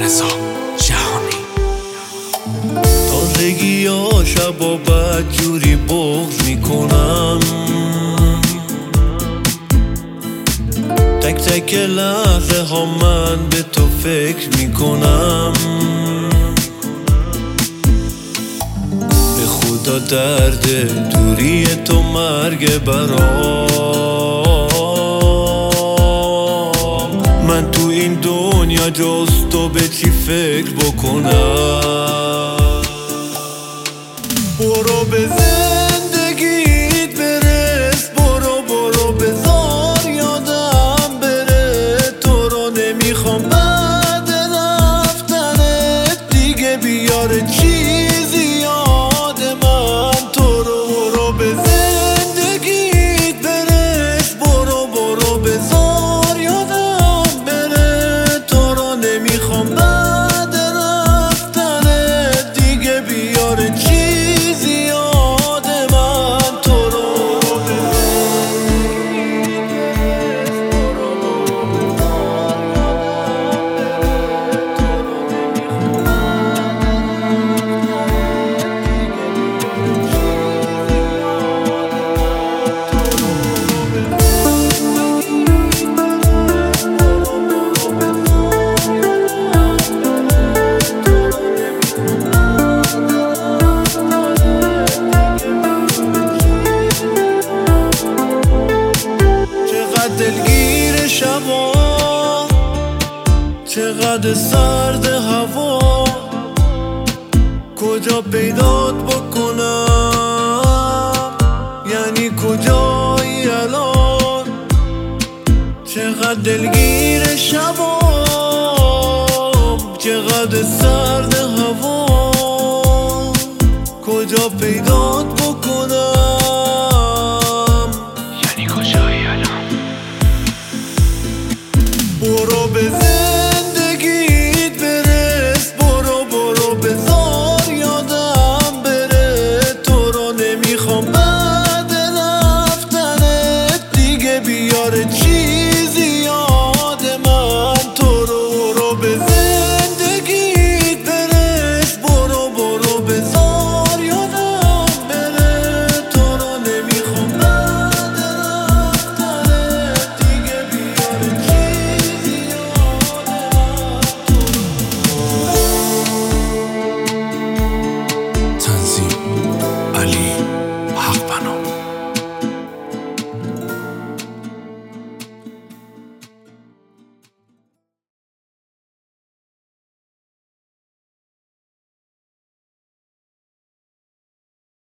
رضا جهانی. تازگی ها شبا بد جوری بغض میکنم، تک تک لحظه ها من به تو فکر میکنم. به خدا درد دوری تو مرگ برام. من تو این دنیا جز تو به چی فکر بکنم؟ برو به زندگیت برس، برو برو بذار یادم بره. تو رو نمیخوام بعد رفتنت دیگه بیاره چیزی یاد من. تو رو برو به زندگیت برس، برو برو بذار یادم بره. تو رو نمیخوام بعد رفتنت دیگه بیاره چیزی یاد من. تو رو دلگیر شبا، چقدر سرد هوا، کجا پیدات بکنم؟ یعنی کجایی الان؟ چقدر دلگیر شبا، چقدر سرد هوا، کجا پیدات بکنم؟